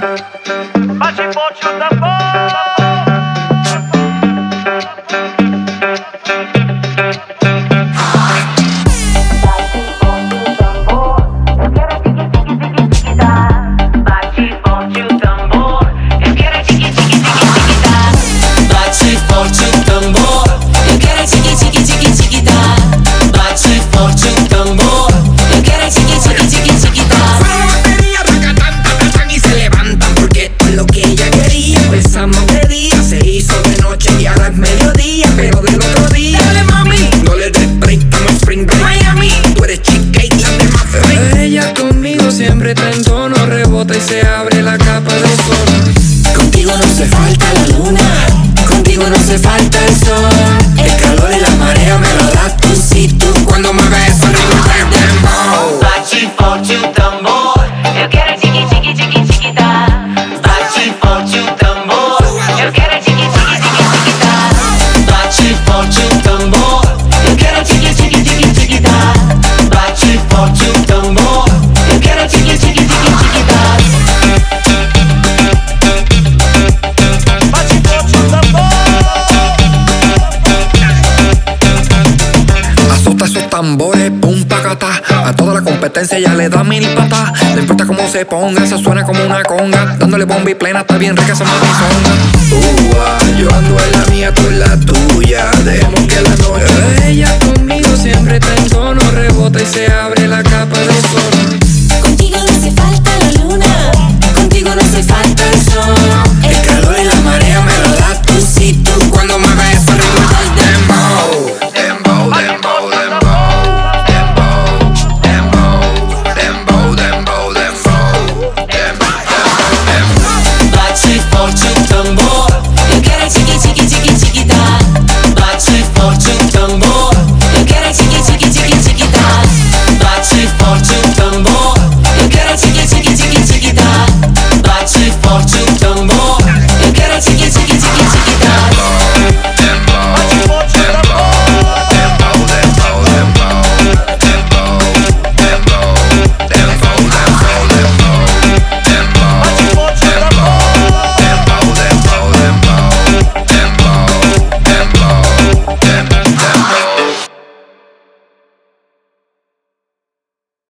Machipocho tambor. Siempre está en tono, rebota y se abre la capa de ozono. Contigo no hace falta la luna, contigo no hace falta el sol. El calor y la marea me lo das tú, si tú cuando me ves al ritmo del dembow. Machipocho tambor, eu quero chiqui chiqui chiqui chiquita. Machipocho tambor, eu quero chiqui chiqui chiqui chiquita. Machipocho tambor, eu quero chiqui chiqui chiqui chiquita. Machipocho tambor, eu quero chiqui chiqui chiqui chiquita. Machipocho tambor. Azota esos tambores, pum pacata. A toda la competencia ya le da mini pata. No importa cómo se ponga, eso suena como una conga. Dándole bomba y plena, está bien rica esa matizonga. Yo ando en la mía, tú en la tuya. Dejemos que la noche. Ella conmigo siempre está en tono, rebota y se abre la capa de ozono.